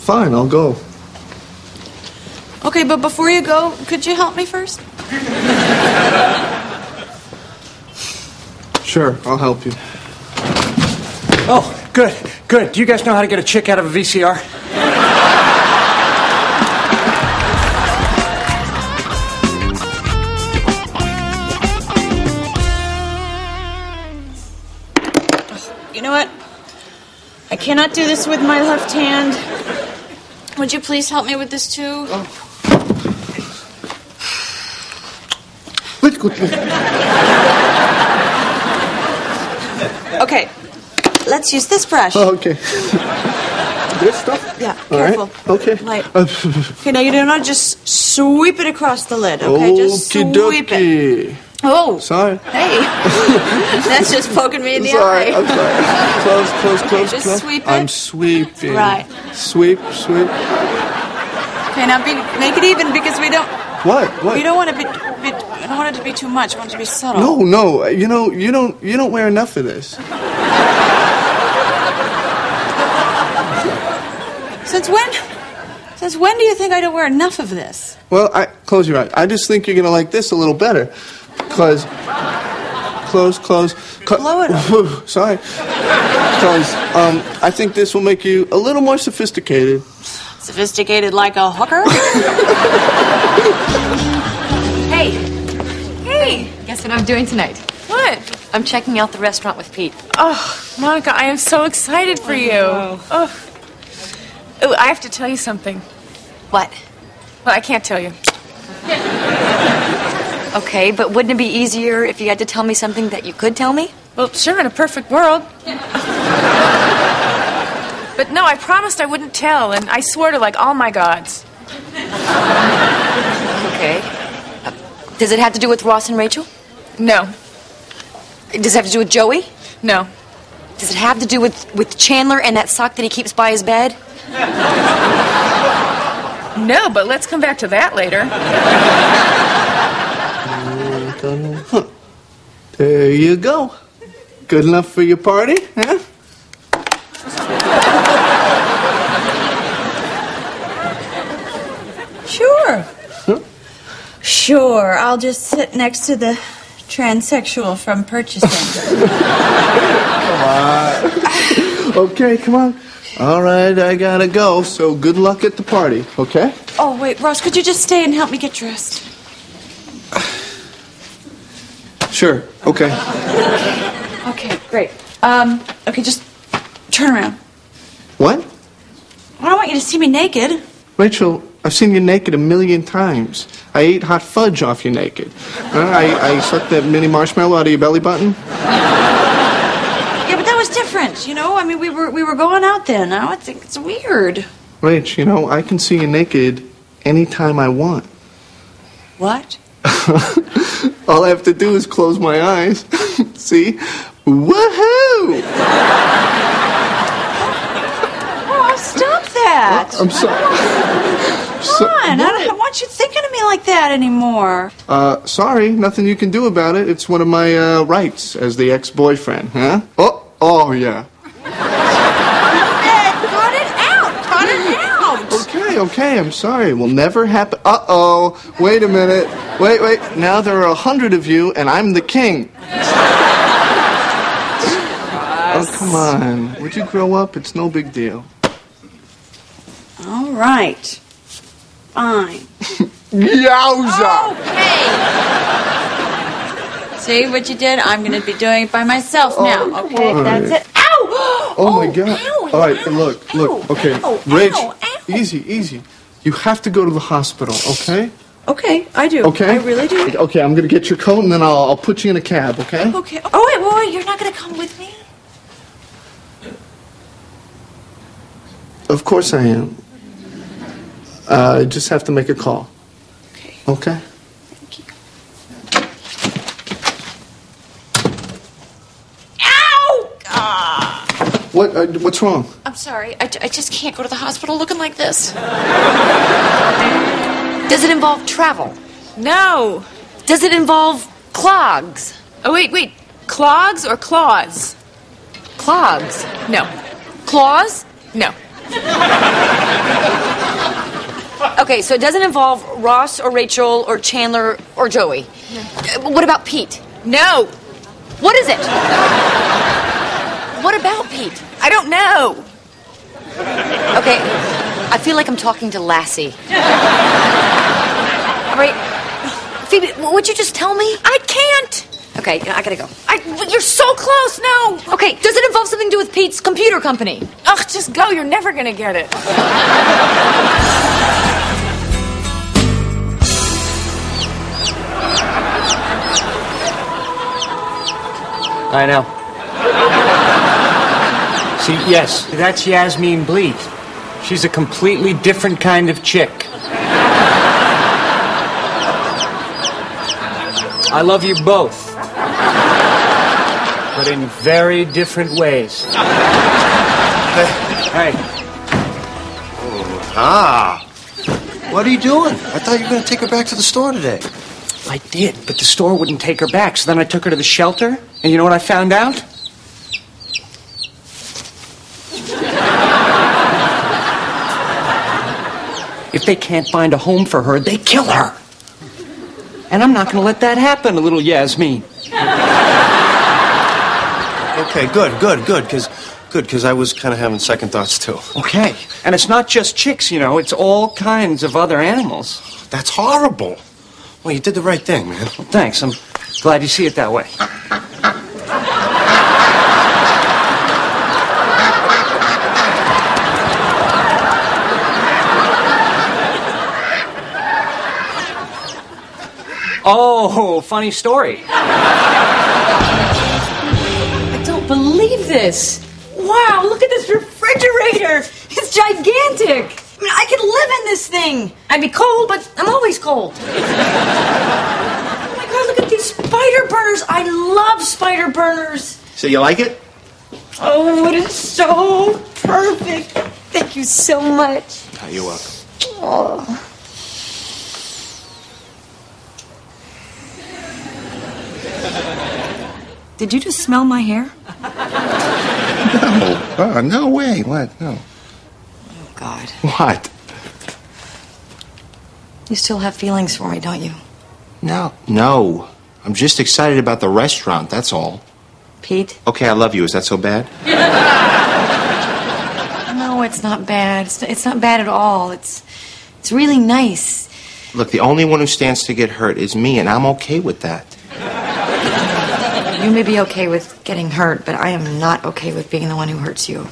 Fine, I'll go. Okay, but before you go, could you help me first? Sure, I'll help you. Oh, good. Do you guys know how to get a chick out of a VCR? You know what? I cannot do this with my left hand. Would you please help me with this too? Okay, let's use this brush. Oh, okay. This stuff? Yeah, All careful. right. Okay. Light. Okay, now you do not just sweep it across the lid, okay? Just sweep it. Oh. Sorry. Hey. That's just poking me in the eye. I'm sorry. Close. Just sweep it. I'm sweeping. Right. Sweep. Okay, now make it even because we don't... What? You don't want I don't want it to be too much. I want it to be subtle. No. You don't wear enough of this. Since when do you think I don't wear enough of this? Well, close your eyes. I just think you're gonna like this a little better. Close. Blow it up. Sorry. Because I think this will make you a little more sophisticated. Sophisticated like a hooker? Hey, guess what I'm doing tonight? What? I'm checking out the restaurant with Pete. Oh, Monica, I am so excited for you. Oh, I have to tell you something. What? Well, I can't tell you. Okay, but wouldn't it be easier if you had to tell me something that you could tell me? Well, sure, in a perfect world. But no, I promised I wouldn't tell, and I swore to, like, all my gods. Okay. Does it have to do with Ross and Rachel? No. Does it have to do with Joey? No. Does it have to do with Chandler and that sock that he keeps by his bed? No, but let's come back to that later. There you go. Good enough for your party, huh? Sure. Huh? Sure. I'll just sit next to the transsexual from purchasing. Come on. Okay, come on. All right, I gotta go, so good luck at the party, okay? Oh, wait, Ross, could you just stay and help me get dressed? Sure, okay. Okay, great. Okay, just turn around. What? I don't want you to see me naked. Rachel, I've seen you naked 1,000,000 times. I ate hot fudge off you naked. I sucked that mini marshmallow out of your belly button. Yeah, but that was different, you know? I mean, we were going out there. Now it's weird. Rach, I can see you naked anytime I want. What? All I have to do is close my eyes. See? Woohoo! Oh, stop that. I'm sorry. Come on, I don't want you thinking of me like that anymore. Sorry, nothing you can do about it. It's one of my rights as the ex-boyfriend, huh? Oh, yeah. Cut it out. Okay, I'm sorry. It will never happen. Uh-oh. Wait a minute. Wait. Now there are 100 of you, and I'm the king. Oh, come on. Would you grow up? It's no big deal. All right. Fine. Yowza! Okay. See what you did? I'm going to be doing it by myself now. Okay, that's it. Ow! Oh, my God. Ow, all right, look. Okay. Ow, Rach, ow. easy. You have to go to the hospital, okay? Okay, I do. Okay? I really do. Okay, I'm going to get your coat, and then I'll put you in a cab, okay? Okay. Oh, wait. You're not going to come with me? Of course I am. I just have to make a call. Okay? Thank you. Ow! What's wrong? I'm sorry. I just can't go to the hospital looking like this. Does it involve travel? No. Does it involve clogs? Oh, wait. Clogs or claws? Clogs. No. Claws? No. Okay, so it doesn't involve Ross or Rachel or Chandler or Joey. What about Pete? No, What is it? What about Pete? I don't know. Okay, I feel like I'm talking to Lassie. All right, Phoebe, would you just tell me? I can't. Okay, I gotta go. You're so close. No. Okay, does it involve something to do with Pete's computer company? Ugh, just go. You're never gonna get it. I know. See, yes, that's Yasmin Bleeth. She's a completely different kind of chick. I love you both, but in very different ways. Hey. Ah. What are you doing? I thought you were going to take her back to the store today. I did, but the store wouldn't take her back, so then I took her to the shelter, and you know what I found out? If they can't find a home for her, they kill her. And I'm not going to let that happen, little Yasmin. Okay, good, because I was kind of having second thoughts, too. Okay, and it's not just chicks, you know, it's all kinds of other animals. That's horrible. Well, you did the right thing, man. Well, thanks, I'm glad you see it that way. Oh, funny story. I don't believe this. Wow, look at this refrigerator. It's gigantic. I mean, I could live in this thing. I'd be cold, but I'm always cold. Oh my God, look at these spider burners. I love spider burners. So you like it? Oh, it is so perfect. Thank you so much. Oh, you're welcome. Oh. Did you just smell my hair? No. No way. What? No. Oh, God. What? You still have feelings for me, don't you? No. I'm just excited about the restaurant, that's all. Pete? Okay, I love you. Is that so bad? No, it's not bad. It's not bad at all. It's really nice. Look, the only one who stands to get hurt is me, and I'm okay with that. You may be okay with getting hurt, but I am not okay with being the one who hurts you.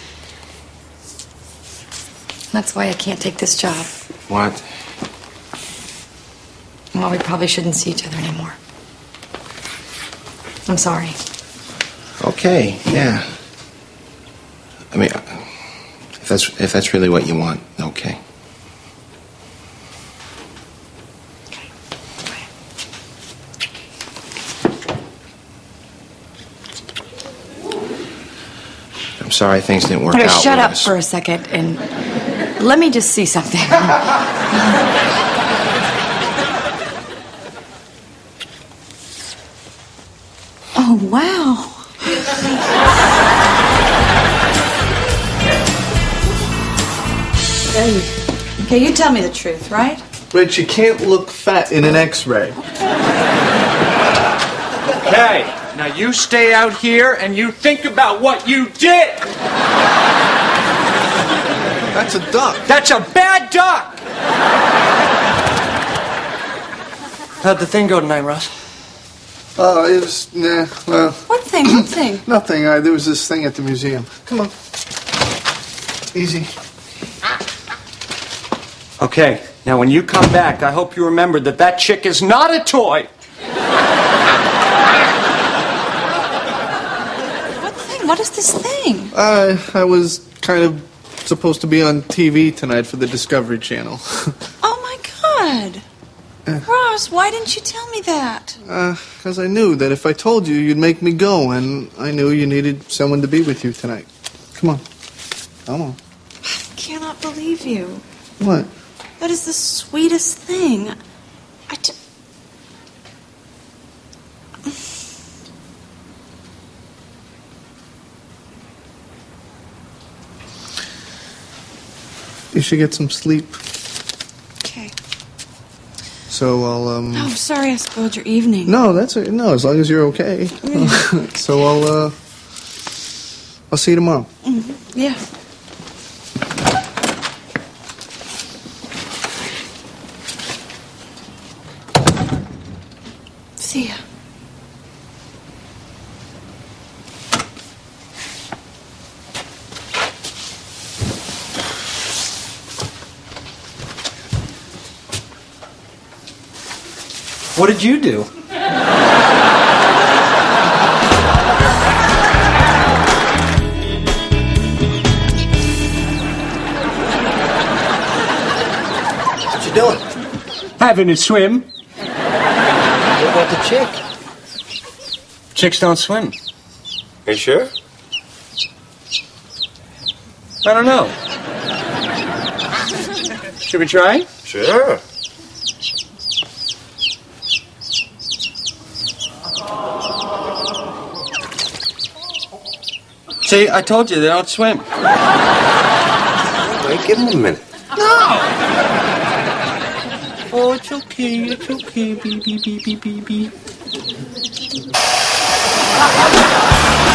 That's why I can't take this job. What? Well, we probably shouldn't see each other anymore. I'm sorry. Okay, yeah. I mean, if that's really what you want, okay. I'm sorry things didn't work Okay, out. shut up Liz. for a second and let me just see something. Oh, wow. Okay, you tell me the truth, right? Rich, you can't look fat in an X-ray. Okay, now you stay out here and you think about what you did. That's a duck. That's a bad duck. How'd the thing go tonight, Russ? Oh, it was, well, What thing? What thing? nothing. There was this thing at the museum. Come on. Easy. Okay, now when you come back, I hope you remember that chick is not a toy. What thing? What is this thing? I was kind of supposed to be on TV tonight for the Discovery Channel. Oh my God. Ross, why didn't you tell me that? Because I knew that if I told you, you'd make me go, and I knew you needed someone to be with you tonight. Come on. Come on. I cannot believe you. What? That is the sweetest thing. You should get some sleep. So I'll Oh, sorry I spoiled your evening. No, no. As long as you're okay. So I'll see you tomorrow. Yeah. See ya. What did you do? What you doing? Having a swim. What about the chick? Chicks don't swim. Are you sure? I don't know. Should we try? Sure. See, I told you they don't swim. Wait, give him a minute. Oh, it's okay. It's okay. Beep, beep, beep, beep, beep, beep.